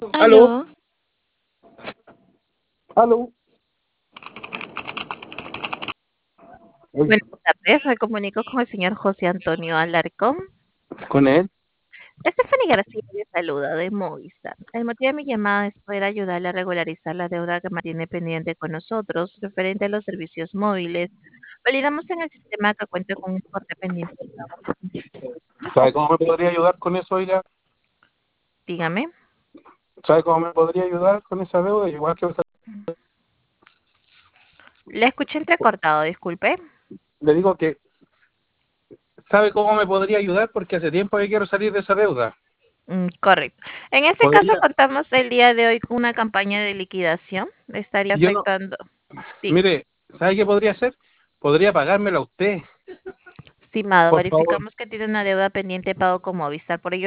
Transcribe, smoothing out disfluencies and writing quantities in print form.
Aló, Aló, aló. Uy, buenas tardes. Me comunico con el señor José Antonio Alarcón. con él. Stephanie García le saluda de Movistar. El motivo de mi llamada es poder ayudarle a regularizar la deuda que mantiene pendiente con nosotros referente a los servicios móviles. Validamos en el sistema que cuenta con un importe pendiente de pago de 55 ¿Sabe pesos. cómo me podría ayudar con eso, oiga? Dígame. ¿Sabe cómo me podría ayudar con esa deuda? Igual que Le escuché entrecortado, disculpe. le digo que, ¿sabe cómo me podría ayudar? Porque hace tiempo que quiero salir de esa deuda. Correcto. En este caso Podría, contamos el día de hoy con una campaña de liquidación. Le estaría yo no, afectando. Dígame. mire, ¿sabe qué podría hacer? Podría pagármela a usted, Estimado, por favor. verificamos que tiene una deuda pendiente de pago con Movistar. Por ello